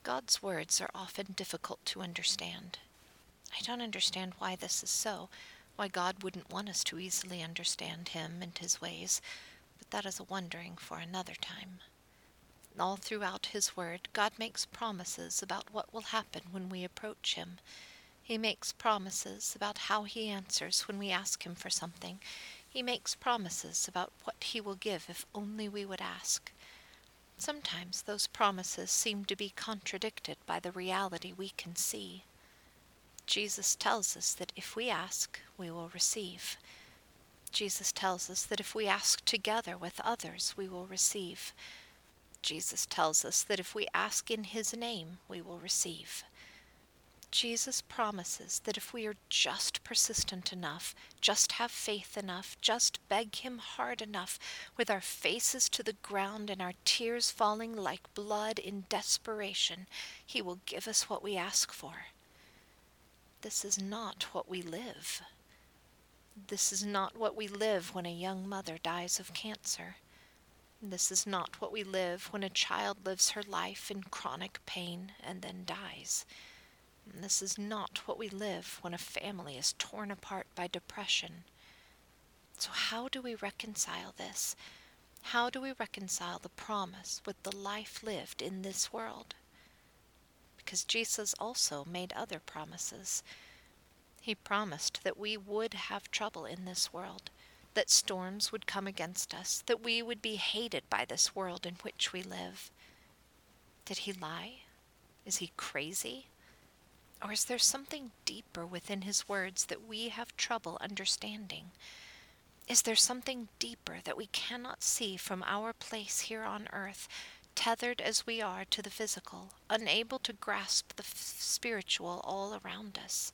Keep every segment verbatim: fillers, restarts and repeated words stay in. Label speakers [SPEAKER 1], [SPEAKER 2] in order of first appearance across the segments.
[SPEAKER 1] God's words are often difficult to understand. I don't understand why this is so, why God wouldn't want us to easily understand Him and His ways, but that is a wondering for another time. All throughout His Word, God makes promises about what will happen when we approach Him. He makes promises about how He answers when we ask Him for something. He makes promises about what He will give if only we would ask. Sometimes those promises seem to be contradicted by the reality we can see. Jesus tells us that if we ask, we will receive. Jesus tells us that if we ask together with others, we will receive. Jesus tells us that if we ask in His name, we will receive. Jesus promises that if we are just persistent enough, just have faith enough, just beg Him hard enough, with our faces to the ground and our tears falling like blood in desperation, He will give us what we ask for. This is not what we live. This is not what we live when a young mother dies of cancer. This is not what we live when a child lives her life in chronic pain and then dies. And this is not what we live when a family is torn apart by depression. So how do we reconcile this? How do we reconcile the promise with the life lived in this world? Because Jesus also made other promises. He promised that we would have trouble in this world, that storms would come against us, that we would be hated by this world in which we live. Did He lie? Is He crazy? Or is there something deeper within His words that we have trouble understanding? Is there something deeper that we cannot see from our place here on earth, tethered as we are to the physical, unable to grasp the f- spiritual all around us?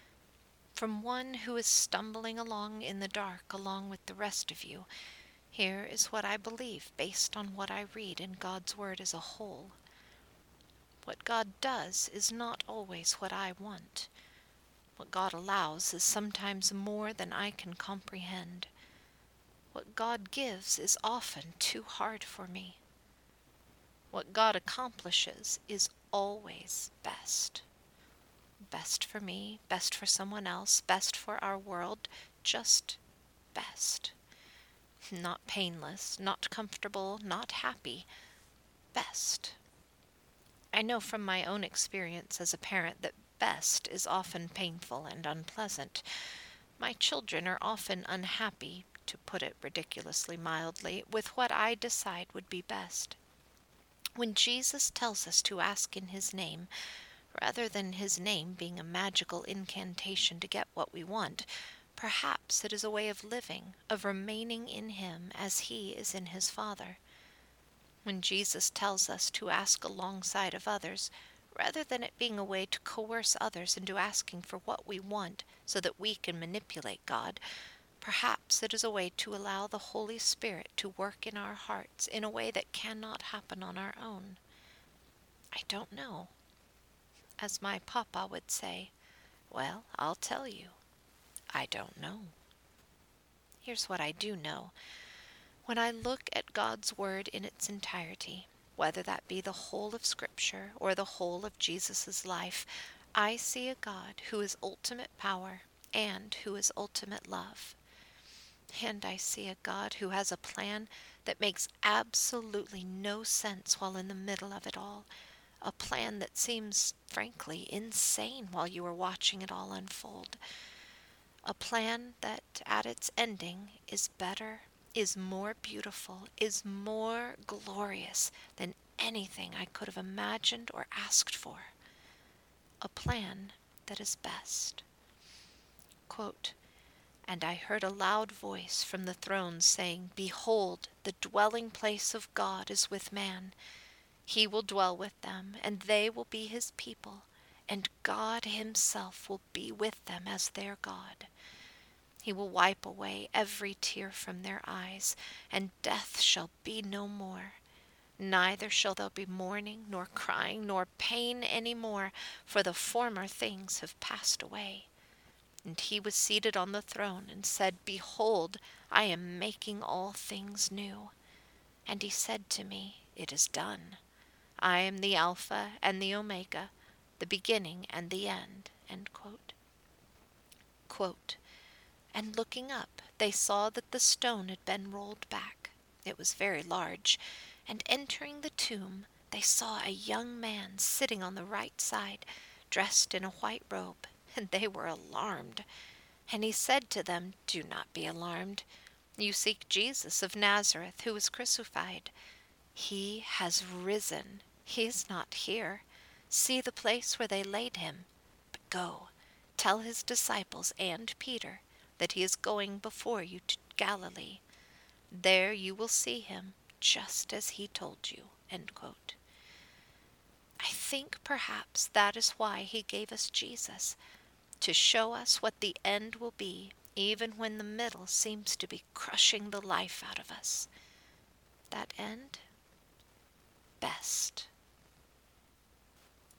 [SPEAKER 1] From one who is stumbling along in the dark along with the rest of you, here is what I believe based on what I read in God's Word as a whole. What God does is not always what I want. What God allows is sometimes more than I can comprehend. What God gives is often too hard for me. What God accomplishes is always best. Best for me, best for someone else, best for our world, just best. Not painless, not comfortable, not happy, best. I know from my own experience as a parent that best is often painful and unpleasant. My children are often unhappy, to put it ridiculously mildly, with what I decide would be best. When Jesus tells us to ask in His name, rather than His name being a magical incantation to get what we want, perhaps it is a way of living, of remaining in Him as He is in His Father. When Jesus tells us to ask alongside of others, rather than it being a way to coerce others into asking for what we want so that we can manipulate God, perhaps it is a way to allow the Holy Spirit to work in our hearts in a way that cannot happen on our own. I don't know. As my papa would say, well, I'll tell you. I don't know. Here's what I do know. When I look at God's Word in its entirety, whether that be the whole of Scripture or the whole of Jesus' life, I see a God who is ultimate power and who is ultimate love. And I see a God who has a plan that makes absolutely no sense while in the middle of it all, a plan that seems, frankly, insane while you are watching it all unfold, a plan that at its ending is better, is more beautiful, is more glorious than anything I could have imagined or asked for. A plan that is best. Quote, "And I heard a loud voice from the throne saying, Behold, the dwelling place of God is with man. He will dwell with them, and they will be His people, and God Himself will be with them as their God. He will wipe away every tear from their eyes, and death shall be no more. Neither shall there be mourning, nor crying, nor pain any more, for the former things have passed away. And He was seated on the throne, and said, Behold, I am making all things new. And He said to me, It is done. I am the Alpha and the Omega, the beginning and the end. End quote. Quote, and looking up, they saw that the stone had been rolled back. It was very large, and entering the tomb, they saw a young man sitting on the right side, dressed in a white robe, and they were alarmed. And he said to them, Do not be alarmed. You seek Jesus of Nazareth, who was crucified. He has risen. He is not here. See the place where they laid him. But go, tell his disciples and Peter that he is going before you to Galilee. There you will see him, just as he told you. End quote. I think perhaps that is why he gave us Jesus, to show us what the end will be, even when the middle seems to be crushing the life out of us. That end? Best.